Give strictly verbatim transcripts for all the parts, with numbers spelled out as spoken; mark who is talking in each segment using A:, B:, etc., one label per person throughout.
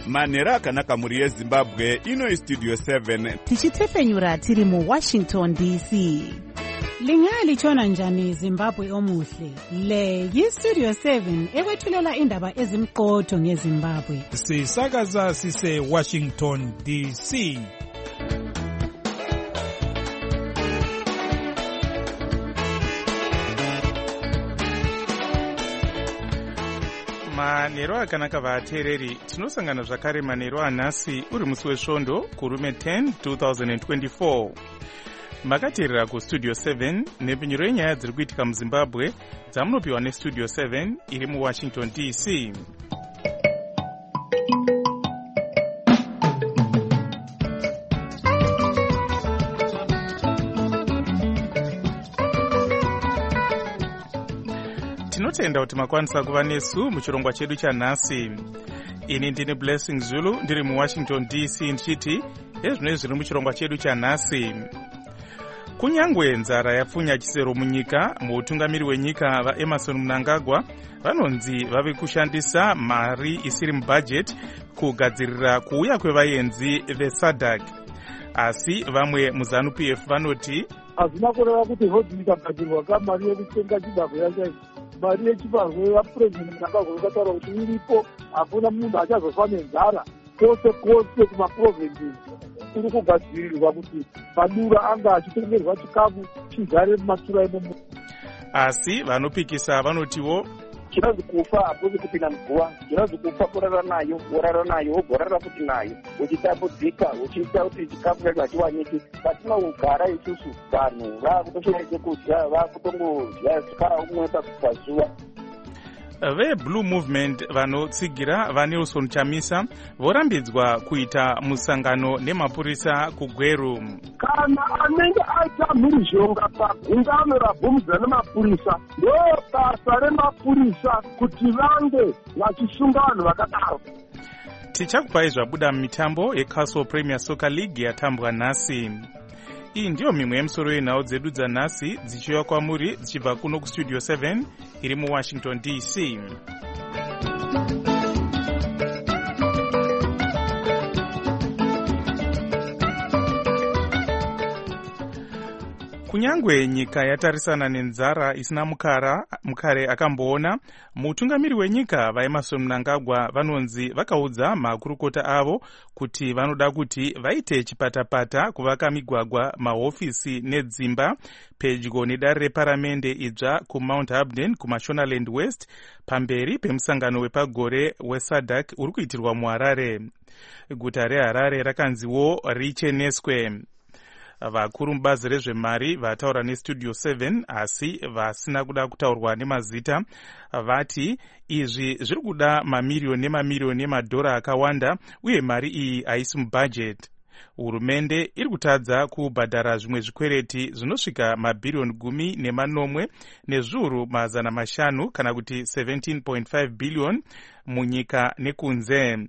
A: manhero akanaka muri yezimbabwe. Ino istudio seven
B: tichitefenyura tiri muwashington D C.
C: Lingalitshona njani Zimbabwe omuhle? Le yistudio seven ekwethulela indaba ezimqotho ngeZimbabwe.
D: Sisakaza sise Washington D C. Manhero akanaka vateereri, tinosangana zvakare manhero anhasi uri musi wesvondo kurume ten twenty twenty-four. Makateerera kustudio seven nepfenyuro yenyaya dziri kuitika muZimbabwe dzamunopiwa nestudio seven iri muWashington D C. Tinotenda kuti makwanisa kuva nesu muchirongwa chedu chanhasi. Ini ndine Blessing Zulu ndiri muWashington D C ndichiti ezvino zviri muchirongwa chedu chanhasi. Kunyangwe nzara yapfunya chisero munyika, mutungamiri wenyika vaEmmerson Mnangagwa vanonzi vave kushandisa mari isiri mubudget kugadzirira kuuya kwevaenzi veSADC. Asi vamwe muZANU-P F vanoti
E: hazina kureva kuti hodhi ikagadzirwa kamari yekutenga chibagwe yacho. Mari yechibagwe vapurezidendi Mnangagwa vakataura kuti iripo, hakuna munhu achazofa nenzara kwose kwose kumaprovinsi. Kuri kugadzirirwa kuti madura anga achitengerwa chikafu chigare mumatura imomo.
D: Asi vanopikisa vanotiwo
F: chinozi kufa hakuzi kupinda muguva, chinozi kufa kurara nayo, worara nayo, wogorara futi nayo, uchitambudzika, uchiita kuti chikafu chacho hachiwaniki. Patinogara isusu vanhu vakutoshaya chekudya, vakutongodya chikara umwe pazuva.
D: VeBlue Movement vanotsigira vaNelson Chamisa vorambidzwa kuita musangano nemapurisa kuGweru.
E: Kana anenge aita mhirizhonga pagungano rabvumidza nemapurisa, ndo basa remapurisa kuti vange vachisunga vanhu vakadaro.
D: Tichakupai zvabuda mumitambo yeCastle Premier Soccer League yatambwa nhasi. Iyi ndiyo mimwe yemusoro yenhau dzedu dzanhasi dzichiuya kwamuri dzichibva kuno kustudio seven iri muWashington D C. Kunyangwe nyika yatarisana nenzara isina mukara mukare akamboona, mutungamiri wenyika vaEmmerson Mnangagwa vanonzi vakaudza makurukota avo kuti vanoda kuti vaite chipatapata kuvaka migwagwa, mahofisi nedzimba pedyo nedare reparamende idzva kuMount Abden kuMashonaland West pamberi pemusangano wepagore weSADC uri kuitirwa muHarare. Guta reHarare rakanziwo richeneswe. Vakuru mubazi rezvemari vataura nestudio seven asi vasina kuda kutaurwa nemazita vati izvi zviri kuda mamiriyoni nemamiriyoni emadhora akawanda uye mari iyi haisi mubudget. Hurumende iri kutadza kubhadhara zvimwe zvikwereti zvinosvika mabhiriyoni gumi nemanomwe nezviuru mazana mashanu kana kuti seventeen point five billion munyika nekunze.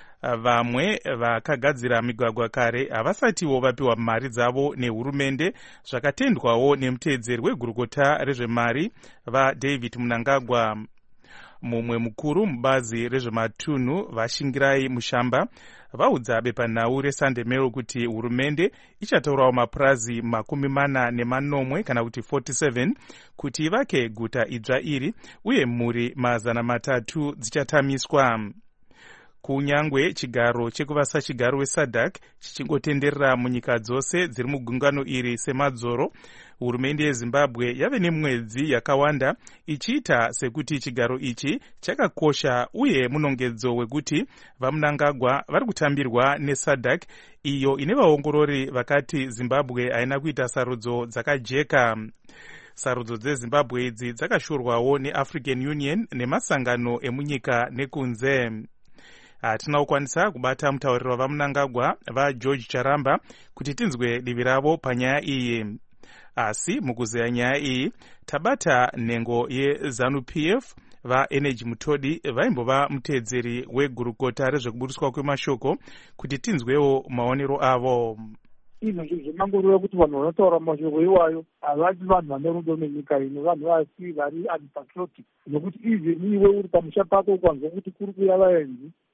D: Vamwe vakagadzira migwagwa kare havasatiwo vapiwa mari dzavo nehurumende, zvakatendwawo nemuteedzeri wegurukota rezvemari vaDavid Mnangagwa. Mumwe mukuru mubazi rezvematunhu vaShingirai Mushamba vaudza bepanhau reSunday Mail kuti hurumende ichataurawo mapurazi makumi mana nemanomwe kana kuti forty-seven kuti ivake guta idzva iri uye mhuri mazana matatu dzichatamiswa. Kunyangwe chigaro chekuvasa chigaro weSADC chichingotenderera munyika dzose dziri mugungano iri semadzoro, hurumende yeZimbabwe yave nemwedzi yakawanda ichiita sekuti chigaro ichi chakakosha uye munongedzo wekuti vaMnangagwa vari kutambirwa neSADC iyo ine vaongorori vakati Zimbabwe haina kuita sarudzo dzakajeka. Sarudzo dzeZimbabwe idzi dzakashorwawo neAfrican Union nemasangano emunyika nekunze. Hatina kukwanisa kubata mutauriri wavaMnangagwa vaGeorge Charamba kuti tinzwe divi ravo panyaya iyi. Asi mukuzeya nyaya iyi tabata nhengo yeZANU-P F vaEnergy Mutodi vaimbova muteedzeri wegurukota rezvekuburiswa kwemashoko kuti tinzwewo maonero avo.
E: Izvo zvemangoreva kuti vanhu vanotaura mashoko iwayo havasi vanhu vane rudo nenyika ino, vanhu vasi vari unpatriotic, nokuti even iwe uri pamusha pako ukanzwa kuti kuri kuuya vaenzi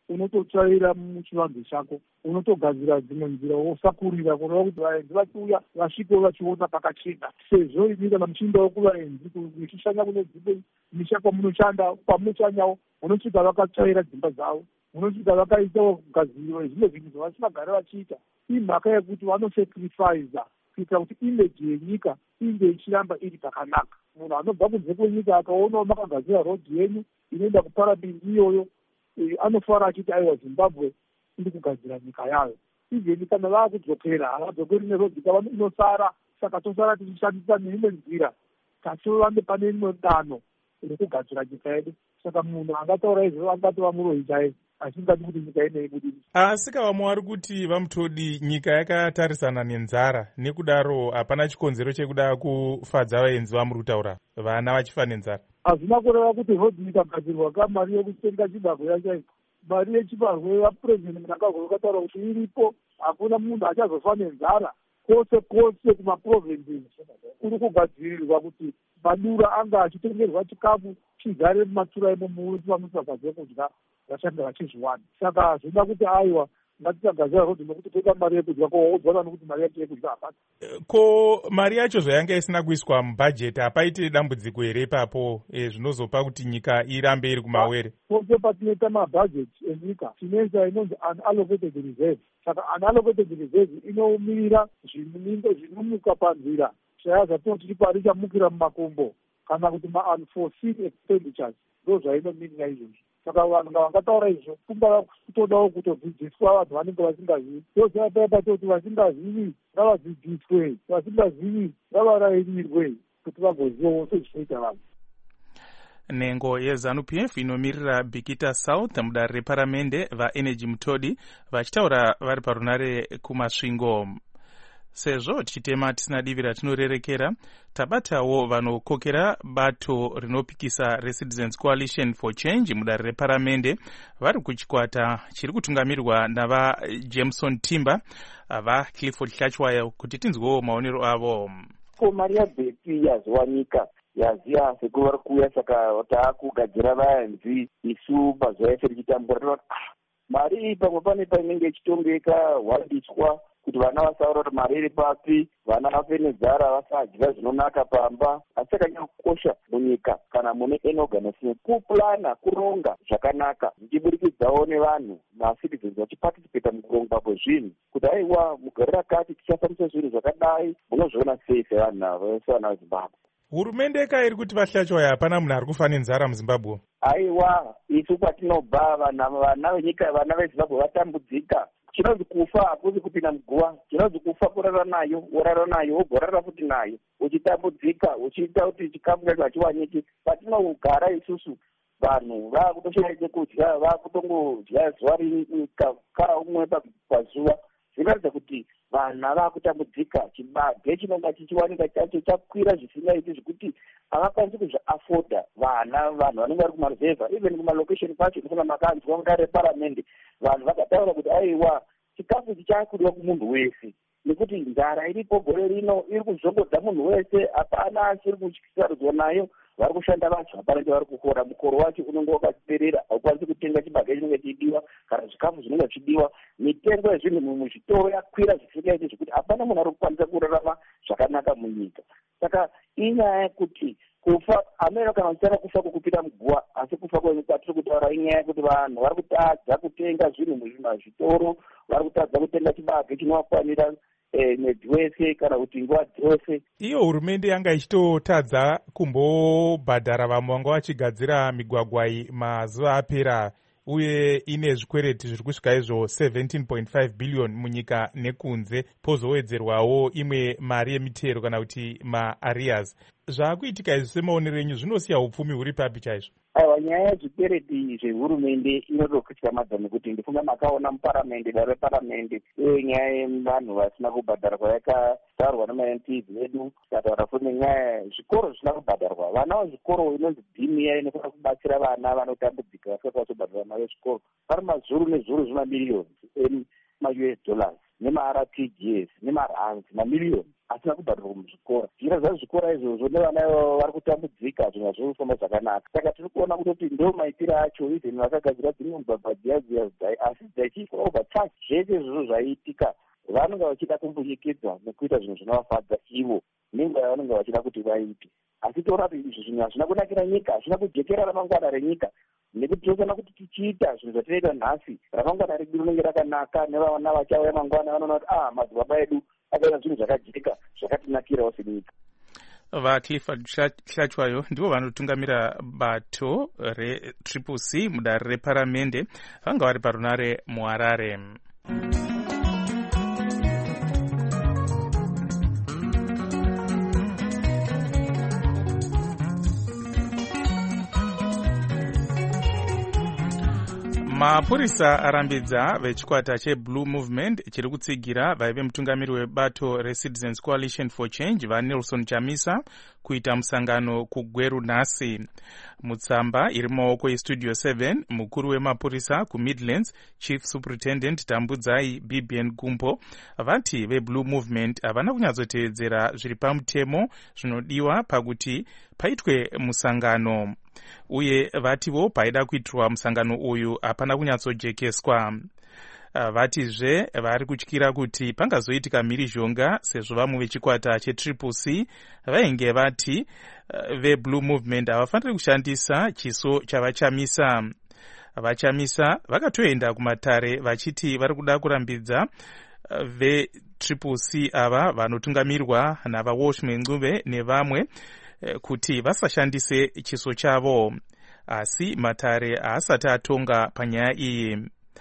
E: unototsvaira muchivanze chako, unotogadzira dzimwe nzira, wosakurira kureva kuti vaenzi vachiuya vasvikewo vachiona pakachena. Sezvo ini kana muchindawo kuvaenzi muchishanya kune dzimwe misha kwamunoshanda kwamunochanyawo, munosvika vakatsvaira dzimba dzavo, munosvika vakaitawo kugadzirwa zvimwe zvinhu zvavasingagara vachiita. Imhaka yekuti vanosacrifiza kuitira kuti imeji yenyika inge ichiramba iri pakanaka. Munhu anobva kunze kwenyika akaonawo makagadzira rodhi yenyu inoenda kuparabindi iyoyo, e, anofara achiti aiwa Zimbabwe iri kugadzira nyika yayo. Izeni kana vaakudzokera havadzokeri nerodhi kava inosara, saka tosara tichishandisa neimwe nzira tachivambe pane imwe dano rekugadzira nyika yedu. Saka munhu angataura izvo angatova muroyi chaivo, asingati kuti nyika ine ibudiri.
D: Asi kavamwe vari kuti vamutodi nyika yakatarisana nenzara, nekudaro hapana chikonzero chekuda kufadza vaenzi vamuri kutaura, vana vachifa nenzara.
E: Hazvina kureva kuti rodhi ikagadzirwa kamari yekutenga chibarwe yachaiko. Mari yechibarwe vapurezidendi Mnangagwa vakataura kuti iripo, hakuna munhu achazofa nenzara. Kwose kwose kumaprovinces kuri kugadzirirwa kuti madura anga achitengerwa chikafu chigare mumatura imomo kuti vanosagadzira kudya vashanda vachizviwana. Saka hazvina kuti aiwa ngatisagadzira rodhi nokuti toda mari yekudya, kowodzana nokuti mari yacho yekudya hapana.
D: Ko mari yacho zvayanga isina kuiswa mubhajeti, hapaite dambudziko here ipapo e, zvinozopa kuti nyika irambe iri kumawere?
E: Pose patinoita mabhajeti enyika tinoisa inonzi unallocated reserve. Saka unallocated reserve inomirira zvinenge zvinomuka panzira, chaya zvatinoti chipari chamukira mumakumbo kana kuti ma-unforeseen expenditures, ndo zvainomirira izvozvo. Saka vanhu ngavangataura izvo kungava kutodawo kutodzidziswa vanhu vanenge vasingazivi. Ndosaka patoti vasingazivi ngavadzidziswe, vasingazivi ngavarairirwe kuti vagozivawo sezvinoita vanhu.
D: Nhengo yeZANU-P F inomirira Bikita South mudare reparamende vaenergy Mutodi vachitaura vari parunare kumasvingo. Sezvo tichitema tisina divi ratinorerekera, tabatawo vanokokera bato rinopikisa reCitizens Coalition for Change mudare reparamende vari kuchikwata chiri kutungamirwa navaJameson Timber, vaClifford Hlachwayo, kuti tinzwewo maonero avo.
F: Ko mari yabheki yazowanika yaziya sekuvari kuuya, saka taakugadzira vaenzi isu mazuva ese tichitambura tinoti mari iyi pamwe pane painenge ichitongeka wandiswa kuti vana vasaura kuti mari iri papi, vana vafe nenzara, vasadya zvinonaka pamba. Asi chakanyakukosha munyika kana mune any organization kuplana, kuronga zvakanaka zvichiburikidzawo nevanhu macitizens vachiparticipata mukurongwa kwezvinhu, kuti aiwa mugore rakati tichafambisa zvinhu zvakadai, munozviona sei sevanhu navo vese vana veZimbabwe.
D: Hurumende ikairi kuti vaHlachwayo hapana munhu ari kufa nenzara muZimbabwe?
F: Aiwa, isu kwatinobva vana venyika, vana veZimbabwe vatambudzika. Chinonzi kufa hakuzi kupinda muguva, chinonzi kufa kurara nayo, worara nayo, wogorara futi nayo, uchitambudzika, uchiita kuti chikafu chacho hachiwaniki. Patinogara isusu vanhu vaakutoshaye chekudya, vaakutongodya zuva rimwe kara umwe pazuva. Zvinoratidza kuti vana vaakutambudzika, chibage chinonga chichiwanika chacho chakwira zvisingaiti zvekuti havakwanisi kuzviafoda. Vana vanhu vanenge vari kumaruzevha, even kumalocation kwacho ndifuna makanzwa mudare reparamende, vanhu vakataura kuti aiwa chikafu chichakudiwa kumunhu wese, nekuti nzara iripo gore rino iri kuzongodza munhu wese, hapana asiri kusarudzwa nayo. Vari kushanda vacho hapana chavari kukora, mukoro wacho unenge wakaperera, haukwanisi kutenga chibage chinenge chidiwa kana zvikafu zvinenge zvichidiwa. Mitengo yezvinhu muzvitoro yakwira zvisingaiti zvekuti hapana munhu ari kukwanisa kurarama zvakanaka munyika. Saka inyaya yekuti kufa ameno kana uchara kufa kwokupinda muguva, asi kufa kwatiri kutaura inyaya yekuti vanhu vari kutadza kutenga zvinhu muzvitoro, vari kutadza kutenga chibage chinowakwanira mwedzi wese kana kuti nguva dzose.
D: Iyo hurumende yanga ichitotadza kumbobhadhara vamwe vanga vachigadzira migwagwa iyi mazuva apera, uye ine zvikwereti zviri kusvika izvo seventeen point five billion munyika nekunze, pozowedzerwawo imwe mari yemitero kana kuti maarias. Zvaakuitika izvi semaonero enyu zvinosiya upfumi huri papi chaizvo?
F: Aiwa, nyaya yezvikwereti zvehurumende inotokutyamadza nekuti ndifunga makaona muparamende, dare reparamende, uye nyaya yevanhu vasina kubhadharwa yakatarwa nemaM Ps vedu, kataura futi nenyaya yezvikoro zvisina kubhadharwa. Vana vezvikoro inonzi dhimiya inofanira kubatsira vana vanotambudzika vasati vachobhadhara mari yezvikoro, pari mazuru nezuru zvemamiliyoni ema-U S dollars nema-R T G S nema-rands mamiliyoni. asina kubhadharwa muzvikora. Zvira zvezvikora izvozvo nevana vari kutambudzika, zvimwe hazviri kufamba zvakanaka. Saka tiri kuona kutoti ndo maitiro acho izveni vakagadzira dzimwe mugwagwa dziya dziya dzai, asi dzaichiitwa overtime. Zvese izvozvo zvaiitika vanenge vachida kumbunyikidzwa nekuita zvinhu zvinovafadza ivo nenguva yavanenge vachida kuti vaite. Asi toona kuti izvi zvinhu hazvina kunakira nyika, hazvina kujekera ramangwana renyika, nekuti tinofanira kuti tichiita zvinhu zvatinoita nhasi ramangwana redu rinenge rakanaka, nevana vachauya mangwana vanoona kuti ah madzibaba edu akaita zvinhu zvakajeka zvakatinakirawo senyika.
D: VaClifford Hlachwayo ndivo vanotungamira bato retriple C mudare reparamende, vanga vari parunare muHarare. Mapurisa arambidza vechikwata cheBlue Movement chiri kutsigira vaive mutungamiri webato reCitizens Coalition for Change vaNelson Chamisa kuita musangano kuGweru nhasi. Mutsamba iri mumaoko eStudio seven, mukuru wemapurisa kuMidlands Chief Superintendent Tambudzai B B N Gumbo vati veBlue Movement havana kunyatsotevedzera zviri pamutemo zvinodiwa pakuti paitwe musangano, uye vativo paida kuitirwa musangano uyu hapana kunyatsojekeswa. Vatizve vari kutyira kuti pangazoitika mhirizhonga sezvo vamwe vechikwata chetriple C vainge vati veBlue Movement havafaniri kushandisa chiso chavachamisa. Vachamisa vakatoenda kumatare vachiti vari kuda kurambidza vetriple C ava vanotungamirwa navaWalsh Mengcuve nevamwe kuti vasashandise chiso chavo, asi matare haasati atonga panyaya iyi.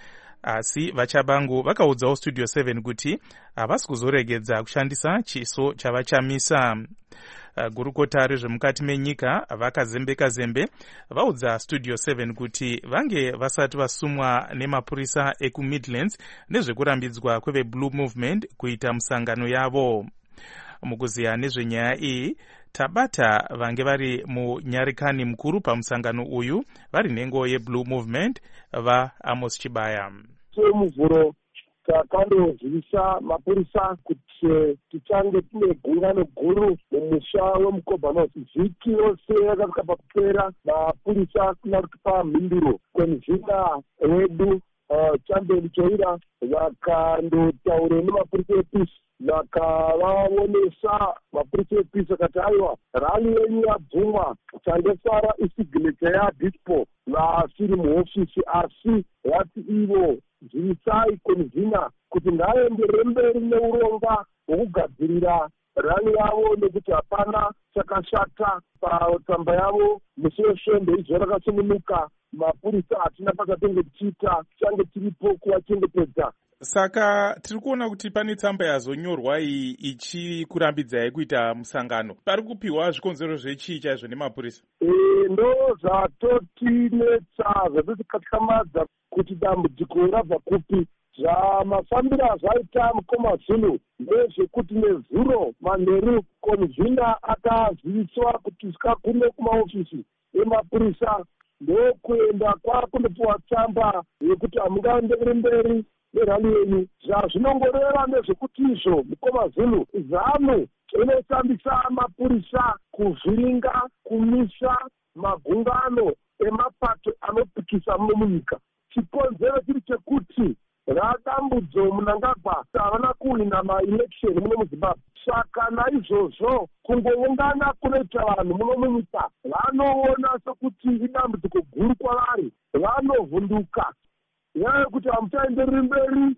D: Asi vachabangu vakaudzawo Studio seven kuti havasi kuzoregedza kushandisa chiso chavachamisa. Gurukota rezvemukati menyika vakazembeka zembe vaudza Studio seven kuti vange vasati vasumwa nemapurisa ekuMidlands nezvekurambidzwa kweveBlue Movement kuita musangano yavo. Mukuziya nezvenyaya iyi tabata vange vari munyarikani mukuru pamusangano uyu vari nhengo yeBlue Movement vaAmos Chibaya.
E: Semuvhuro takandozivisa mapurisa kuti tichange tine gungano guru mumusha weMukobha. Vhiki yose yakasvika pakupera mapurisa kuna kutipa mhinduro kwemuzvina wedu Chambeni Choira vakandotaura nemapurisa ePeace vakavaonesa mapurisa ePeace akati aiwa rali yenyu yabvumwa changesara isignature yadispo vasiri muhofisi, asi vati ivo zivisai konvhina kuti ngaenderere mberi neuronga hwokugadzirira rani yavo nekuti hapana chakashata patsamba yavo. Musi weshe ndeizvo rakasungunuka mapurisa hatina pakatenge tichiita tichange tiripo kuvachengetedza.
D: Saka tiri kuona kuti pane tsamba yazonyorwa iyi ichikurambidzai kuita musangano. Pari kupiwa zvikonzero zvechii chaizvo nemapurisa?
E: E, ndo zvatotinetsa zvatotikatykamadza kuti dambudziko rabva kupi. Zvamafambiro azvaita Mukoma Zulu ndezvekuti nezuro manheru konvhina akaziviswa kuti svikagume kumaofisi emapurisa ndokuenda kwakundopiwa tsamba yekuti hamungaenderere mberi nerali yenyu. Zvazvinongoreva ndezvekuti izvo Mukoma Zulu zamu inosambisa mapurisa kuvhiringa kumisa magungano emapato anopikisa muno munyika. Chikonzero chiri chekuti radambudzo Mnangagwa havana kuhina maelection muno muZimbabwe. Saka naizvozvo kungoungana kunoita vanhu muno munyika vanoona sekuti idambudziko guru kwavari, vanovhunduka nyaya yekuti hamuchaendereri mberi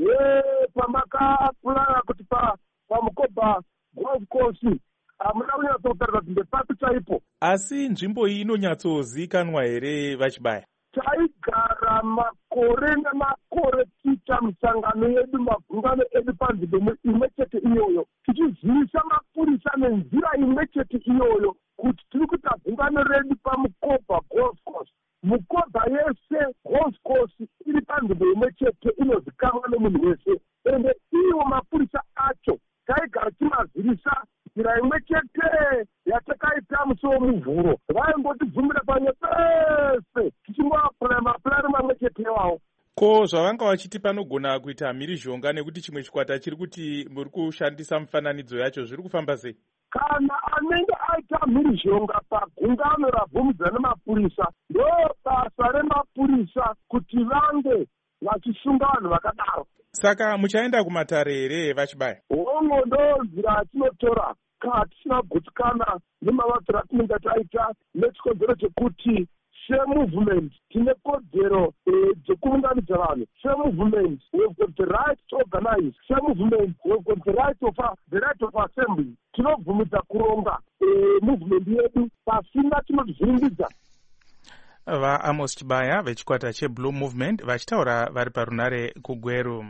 E: pamakapurana kuti paMukobha golf course hamuna kunyatsotaridza kuti ndepapi chaipo.
D: Asi nzvimbo iyi inonyatsozikanwa here Vachibaya?
E: Taigara makore nemakore tiita misangano yedu magungano edu panzvimbo imwe chete iyoyo, tichizivisa mapurisa nenzira imwe chete iyoyo kuti tiri kuita gungano redu paMukobha golf course. Mukobha yese golf course iri panzvimbo imwe chete inozikanwa nemunhu wese, ende iwo mapurisa acho taigara timazivisa nzira imwe chete yatakaita musi womuvhuro. Vaingotibvumira pamwe pese tichingoapuraya mapurani mamwe chete iwawo.
D: Ko zvavanga vachiti panogona kuita mhirizhonga nekuti chimwe chikwata chiri kuti muri kushandisa mufananidzo yacho, zviri kufamba sei?
E: Kana anenge aita mhirizhonga pagungano rabvumidza nemapurisa, ndo basa remapurisa kuti vange vachisunga vanhu vakadaro.
D: Saka muchaenda kumatare here vachibaya?
E: Hongo ndo nzira yatinotora kana tisina kugutsikana nemavakiro atinenge taita nechikonzero chekuti semovement tine kodzero dzekuunganidza vanhu. Semovement we've got the right to organize. Semovement we've got the right of the right of assembly. Tinobvumidza kuronga movement yedu pasina tinozviringidza.
D: VaAmos Chibaya vechikwata cheBlue Movement vachitaura vari parunare kuGweru.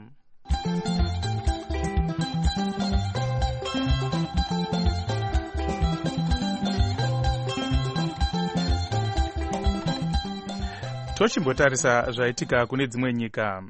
D: Tochimbotarisa zvaitika kune dzimwe nyika.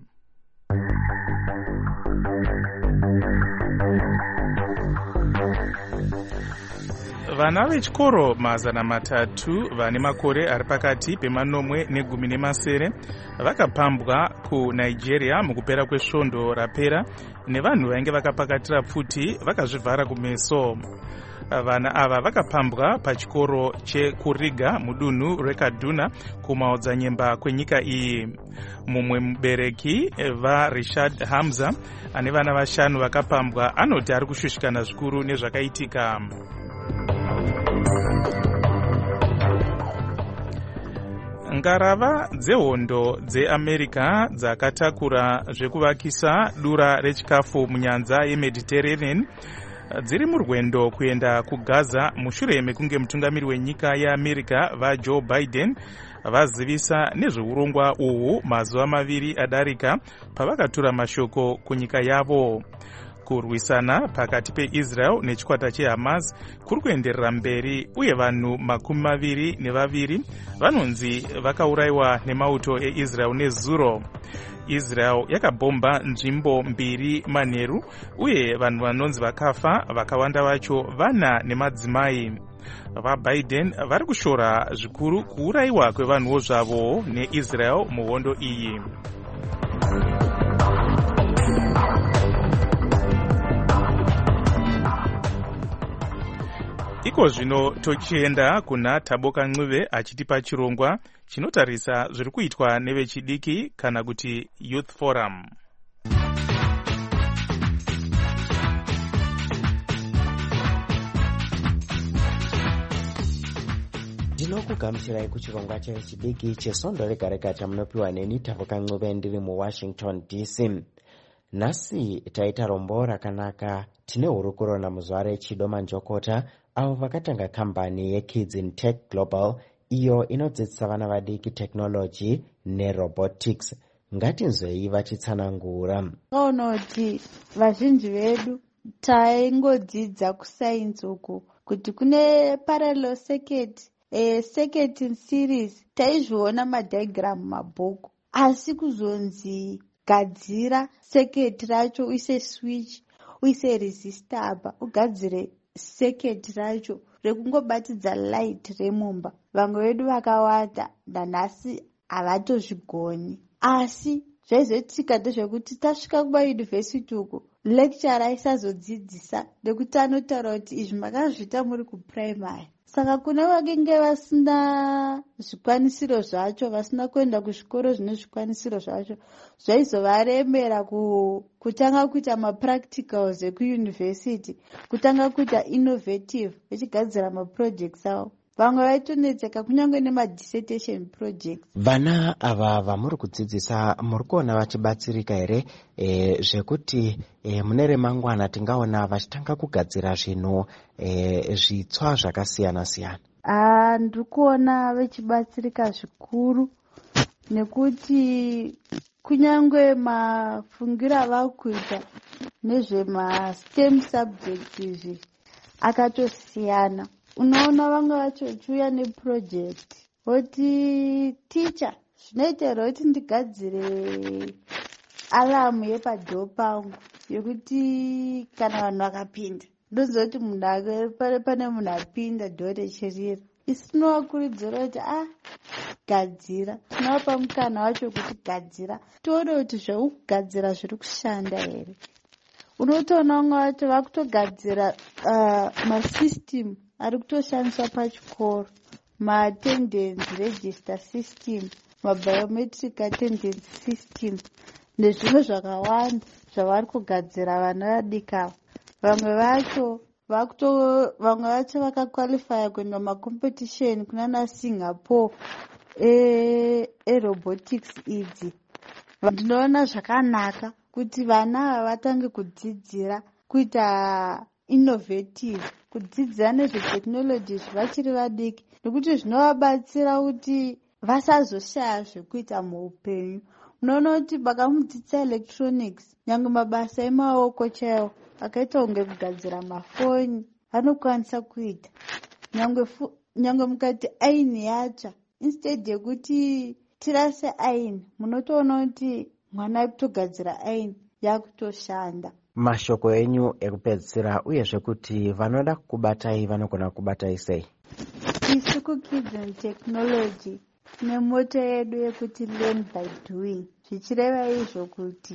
D: Vana vechikoro mazana matatu vane makore ari pakati pemanomwe negumi nemasere vakapambwa kuNigeria mukupera kwesvondo rapera nevanhu vainge vakapakatira pfuti vakazvivhara kumeso. Vana ava vakapambwa pachikoro cheKuriga mudunhu reKaduna kumaodzanyemba kwenyika iyi. Mumwe mubereki vaRishad Hamza ane vana vashanu vakapambwa anoti ari kushushikana zvikuru nezvakaitika. Ngarava dzehondo dzeAmerica dzakatakura zvekuvakisa dura rechikafu munyanza yeMediterranean dziri murwendo kuenda kuGaza mushure mekunge mutungamiri wenyika yeAmerica vaJoe Biden vazivisa nezveurongwa uhu mazuva maviri adarika pavakatura mashoko kunyika yavo. Kurwisana pakati peIsrael nechikwata cheHamas kuri kuenderera mberi uye vanhu makumi maviri nevaviri vanonzi vakaurayiwa nemauto eIsrael nezuro. Israel yakabhomba nzvimbo mbiri manheru uye vanhu vanonzi vakafa vakawanda vacho vana nemadzimai. VaBiden vari kushora zvikuru kuurayiwa kwevanhuwo zvavo neIsrael muhondo iyi. Iko zvino tochienda kuna Taboka Ncube achitipa chirongwa chinotarisa zviri kuitwa nevechidiki kana kuti Youth Forum.
G: Ndinokugamuchirai kuchirongwa chevechidiki chesvondo rega rega chamunopiwa neni Taboka Ncube ndiri muWashington D C. Nhasi taita rombo rakanaka. Tine hurukuro muzuva rechido manjokota avo vakatanga kambani yeKids in Tech Global iyo inodzidzisa vana vadiki technology nerobotics. Ngatinzwei vachitsanangura.
H: Kaona kuti vazhinji vedu taingodzidza kusainzi uku kuti kune parallel circuit, eh, circuit in series taizviona madiagram mabhuku, asi kuzonzi gadzira circuit racho uise switch uise resistor apa ugadzire circuit racho rekungobatidza light remumba, vamwe vedu vakawanda nanhasi havatozvigoni. Asi zvaizoitika ndezvekuti tasvika kumayunivhesiti uku lecturer aisazodzidzisa nekuti anotaura kuti izvi makazviita muri kuprimary. Saka kune vakenge vasina zvikwanisiro zvacho, vasina kuenda kuzvikoro zvine zvikwanisiro zvacho, zvaizovaremera kutanga kuita mapracticals ekuyunivhesiti, kutanga kuita innovative vachigadzira maprojects avo. Vamwe vaitonetseka kunyange nemadissertation projects.
G: Vana ava vamuri kudzidzisa muri kuona vachibatsirika here e, zvekuti e, mune remangwana tingaona vachitanga kugadzira zvinhu e, zvitsva zvakasiyana siyana?
H: Ah, ndiri kuona vachibatsirika zvikuru nekuti kunyange mafungiro avakuita nezvemastem subjects izvi akatosiyana. Unaona vamwe vacho vachiuya neproject voti teacher zvinoitera kuti ndigadzire alamu yepadhoo pangu yekuti kana vanhu vakapinda ndozoti munhu pane munhu apinda dhoo rechirira. isi tinovakurudzira kuti a gadzira, tinovapa mukana wacho kuti gadzira, tione kuti zveukugadzira zviri kushanda here. Unotoona vamwe vacho vakutogadzira uh, masystem ari kutoshandiswa pachikoro, ma-attendance register system, ma-biometric attendance system nezvimwe zvakawanda zvavari kugadzira vana vadikava. Vamwe vacho vakuto vamwe vacho vakakwalifya kuenda macompetition kunana Singapore erobotics e idzi. Ndinoona zvakanaka kuti vana vatange kudzidzira kuita innovative, kudzidzira nezvetechnology vachiri vadiki, nekuti zvinovabatsira kuti vasazoshaya zvekuita muupenyu. Unoona kuti vakamudzidzisa electronics, nyangwe mabasa emaoko chaiwo akaita kunge kugadzira mafoni vanokwanisa kuita. Nyangwe nyangwe mukati aini yatsva, instead yekuti tirase aini, munotoona kuti mwana ari kutogadzira aini yakutoshanda.
G: Mashoko enyu ekupedzisira uyezve kuti vanoda kukubatai vanogona kukubatai sei?
H: Isu kuKids and Technology tine moto yedu yekuti learn by doing. Zvichireva izvo kuti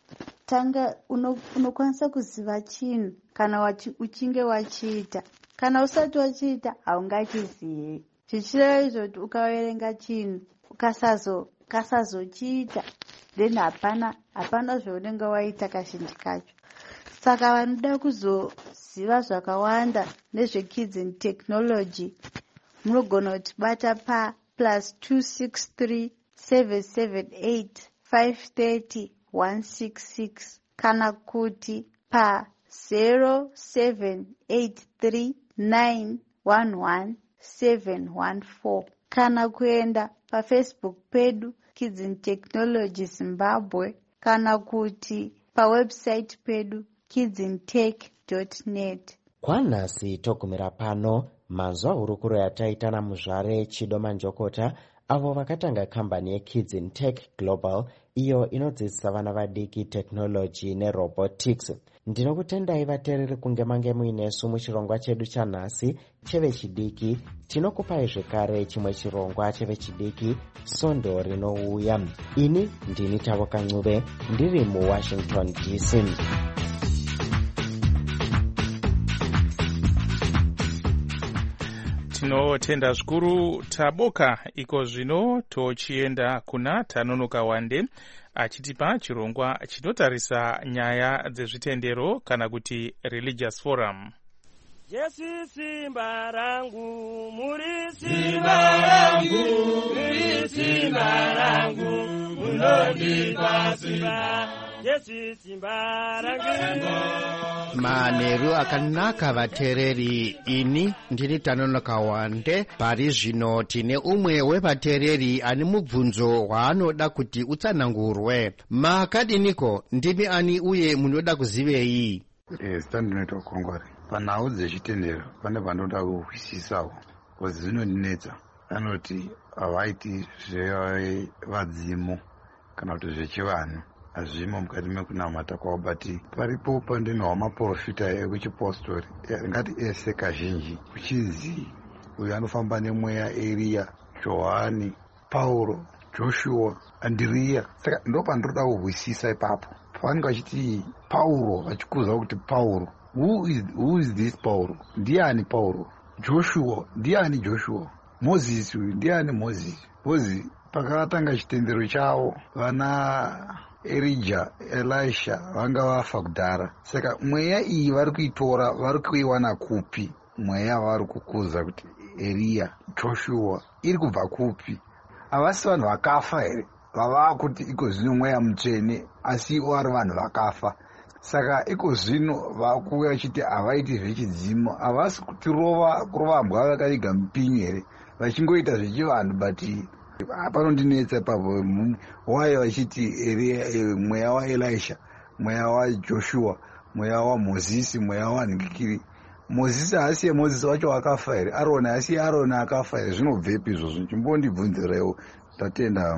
H: tanga unokwanisa uno kuziva chinhu kana wachi, uchinge wachiita. Kana usati wachiita haungachizivi. Zvichireva izvo kuti ukaverenga chinhu ukasazo kasazochiita then hapana hapana zvaunenge waita kazhinji kacho. Saka vanoda kuzoziva zvakawanda nezveKids and Technology munogona kuti bata pa plus two six three seven seven eight five three zero one six six kana kuti pa zero seven eight three nine one one seven one four kana kuenda pa Facebook pedu Kids and Technology Zimbabwe kana kuti pa website pedu kids and tech dot net.
G: Kwanhasi togumira pano mazwa hurukuro yataita naMuzvare Chido Manjokota avo vakatanga kambani yeKids and Tech Global iyo inodzidzisa vana vadiki technology nerobotics. Ndinokutendai vateereri kunge mange muinesu muchirongwa chedu chanhasi chevechidiki. Tinokupai zvekare chimwe chirongwa chevechidiki Sondo rinouya. Ini ndini Tavoka Ncube ndiri muWashington D C.
D: Tinotenda zvikuru taboka iko zvino tochienda kuna Tanonoka Wande achitipa chirongwa chinotarisa nyaya dzezvitendero kana kuti religious forum.
I: Jesu simba rangu, muri simba rangu, muri simba rangu, munondipa simba. Jesu simba rangu.
J: Manheru akanaka vateereri, ini ndiri Tanonoka Wande. Pari zvino tine umwe wevateereri ane mubvunzo waanoda kuti utsanangurwe. Makadiniko, ndimi ani uye munoda kuzivei?
K: Eh, standinoitwa Kongwari. Panhau dzechitendero pane vanoda kuzwisisawo, kozi zvinondinetsa. Anoti havaiti zvevadzimu kana kuti zvechivanhu, hazvimo mukati mekunamata kwavo, bati paripo pandinowa maprofita ekuchipostori ngati ese kazhinji kuchinzi uyu anofamba nemweya Eriya, Johani, Pauro, Joshua, Andiriya. Saka ndo pandoda kuzwisisa ipapo. Pavanenge vachiti Pauro, vachikuza kuti Pauro, who is, who is this Pauro? Ndiani Pauro? Joshua, ndiani Joshua? Moses, ndiani Moses? Moses pakatanga chitendero chavo vana Elijah, Elisha vanga vafa kudhara. Saka mweya iyi vari kuitora vari kuiwana kupi? Mweya vari kukuza kuti Eliya, Joshua iri kubva kupi? Havasi vanhu vakafa here vava kuti iko zvino mweya mutsvene, asi ivo vari vanhu vakafa. Saka iko zvino vakuuya vachiti havaiti zvechidzimu, havasi kuti rova kurova mbwa vakaiga mupinyi here, vachingoita zvechivanhu. Bati panondinetsa papo waye vachiti mweya waElisha, mweya waJoshua, mweya waMozisi, mweya wanhingikiri. Mozisi haasiye Mozisi wacho akafa here? Aroni haasiye Aroni akafa here? Zvinobvepi izvozvo? Chimbondibvunzirewo, ndatenda hangu.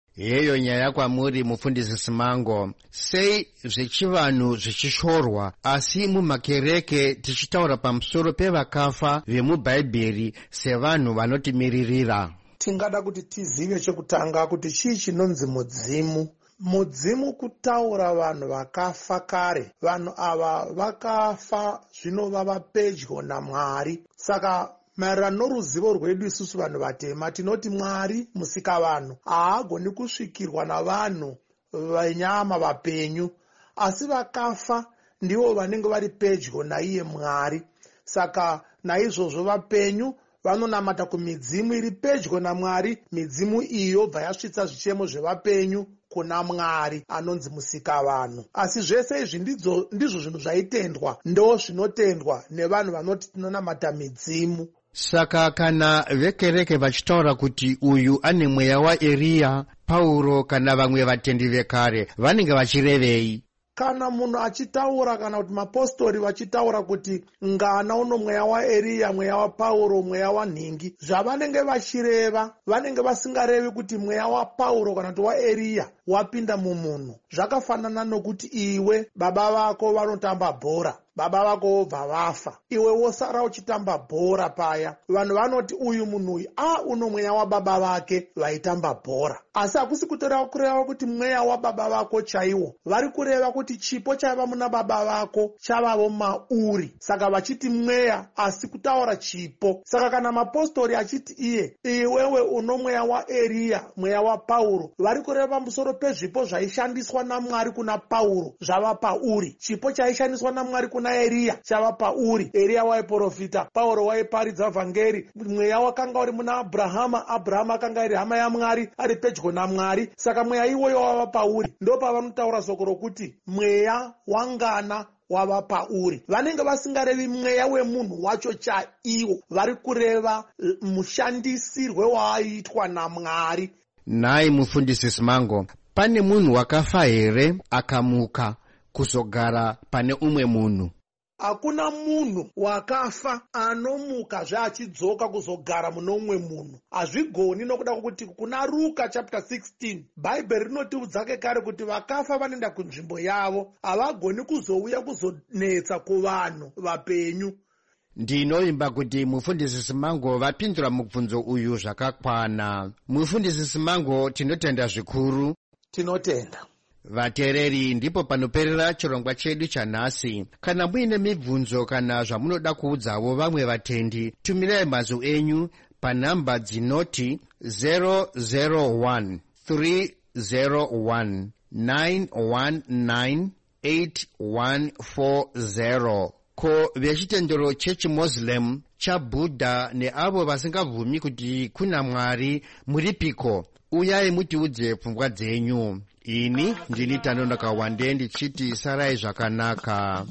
J: yeyo nyaya kwamuri mufundisi Simango. Sei zvechivanhu zvichishorwa asi mumakereke tichitaura pamusoro pevakafa vemubhaibheri sevanhu vanotimiririra?
L: Tingada kuti tizive chekutanga kuti chii chinonzi mudzimu. Mudzimu kutaura vanhu vakafa kare. Vanhu ava vakafa zvino vava pedyo naMwari. Saka maererano noruzivo rwedu isusu vanhu vatema tinoti Mwari musika vanhu haagoni kusvikirwa navanhu venyama vapenyu, asi vakafa ndivo vanenge vari pedyo naiye Mwari. Saka naizvozvo vapenyu vanonamata kumidzimu iri pedyo naMwari. Midzimu iyo bva yasvitsa zvichemo zvevapenyu kuna Mwari anonzi musika vanhu. Asi zvese izvi ndizvo ndizvo zvinhu zvaitendwa, ndo zvinotendwa nevanhu vanoti tinonamata midzimu.
J: Saka kana vekereke vachitaura kuti uyu ane mweya waEriya, Pauro kana vamwe vatendi vekare vanenge vachirevei?
L: Kana munhu achitaura kana kuti mapostori vachitaura kuti ngana uno mweya waEriya, mweya waPauro, mweya wanhingi, zvavanenge vachireva vanenge vasingarevi kuti mweya waPauro kana kuti waEriya wapinda mumunhu. Zvakafanana nokuti iwe baba vako vanotamba bhora, baba vako vobva vafa, iwe wosara uchitamba bhora paya. Vanhu vanoti uyu munhu uyu a uno mweya wababa vake vaitamba bhora. Asi hakusi kutoreva kureva kuti mweya wababa vako chaiwo. Vari kureva kuti chipo chaiva muna baba vako chavavo mauri. Saka vachiti mweya asi kutaura chipo. Saka kana mapostori achiti iye iwewe uno mweya waEriya, mweya waPauro, vari kureva pamusoro pezvipo zvaishandiswa naMwari kuna Pauro zvava pauri. Chipo chaishandiswa naMwari kuna Eriya chava pauri. Eriya waiprofita, Pauro waiparidza vhangeri. Mweya wakanga uri muna Abrahama, Abrahama akanga iri hama yaMwari, ari pedyo naMwari. Saka mweya iwoyo wava pauri. Ndo pavanotaura soko rokuti mweya wangana wava pauri. Vanenge vasingarevi mweya wemunhu wacho chaiwo, vari kureva mushandisirwe waaitwa naMwari.
J: Nai mufundisi Simango, pane munhu wakafa here akamuka kuzogara pane umwe munhu?
L: Hakuna munhu wakafa anomuka zvaachidzoka kuzogara muno umwe munhu. Hazvigoni nokuda kwokuti kuna Ruka chapter sixteen Bhaibheri rinotiudza kare kuti vakafa vanoenda kunzvimbo yavo, havagoni kuzouya kuzonetsa kuvanhu vapenyu.
J: Ndinoimba kuti mufundisi Simango vapindura mubvunzo uyu zvakakwana. Mufundisi Simango, tinotenda zvikuru.
L: Tinotenda.
J: Vatereri, ndipo panoperera chirongwa chedu chanhasi. Kana muine mibvunzo kana zvamunoda kuudzawo vamwe vatendi, tumirai mazwi enyu panhamba dzinoti zero zero one three zero one nine one nine eight one four zero. Ko vechitendero chechiMuslim, chaBudha neavo vasingabvumi kuti kuna Mwari muripiko, uyai mutiudze pfungwa dzenyu. Ini ndini Tanonoka Wande ndichiti sarai zvakanaka.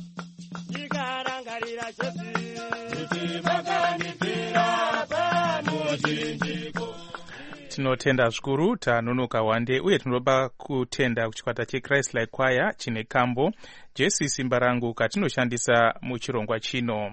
D: Tinotenda zvikuru Tanonoka Wande, uye tinoba kutenda kuchikwata cheChrist Like Choir chine kambo Jesu simba rangu katinoshandisa muchirongwa chino.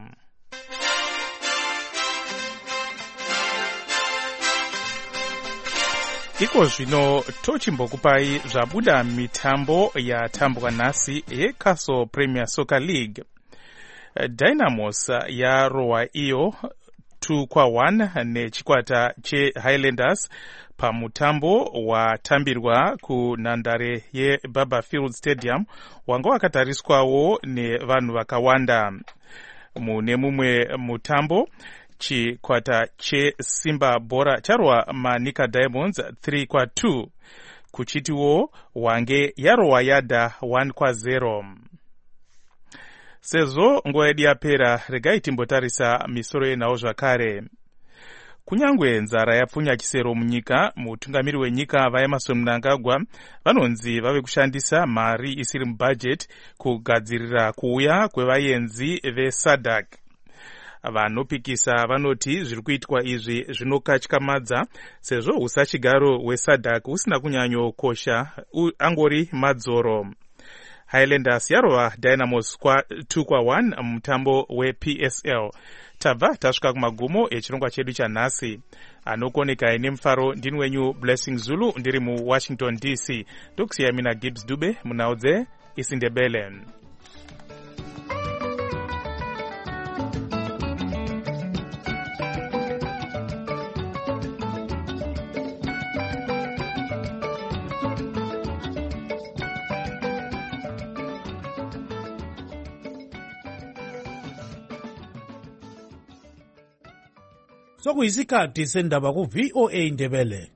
D: Iko zvino tochimbokupai zvabuda mitambo yatambwa nhasi yeCastle Premier Soccer League. Dynamos yarohwa iyo two kwa one nechikwata cheHighlanders pamutambo watambirwa kunhandare yeBaba Field Stadium wanga wakatariswawo nevanhu vakawanda. Mune mumwe mutambo, chikwata cheSimba Bora charwa maNika Diamonds three kwa two, kuchitiwo wange yarohwa Yada one kwa zero. Sezvo nguva yedu yapera, regai timbotarisa misoro yenhau zvakare. Kunyangwe nzara yapfunya chisero munyika, mutungamiri wenyika vaEmmerson Mnangagwa vanonzi vave kushandisa mari isiri mubudget kugadzirira kuuya kwevaenzi veSADC. Vanopikisa vanoti zviri kuitwa izvi zvinokatyamadza, sezvo usachigaro hweSADC husina kunyanyokosha, angori madzoro. Highlanders yarova Dynamos kwa two kwa one mutambo we-P S L. Tabva tasvika kumagumo echirongwa chedu chanhasi. Anokoneka ine mufaro ndini wenyu Blessing Zulu ndiri muWashington D C. Ndokusiya mina Gibbs Dube munhau dzeIsindebele.
M: Sokuyisikhathi sendaba ku V O A Indebele.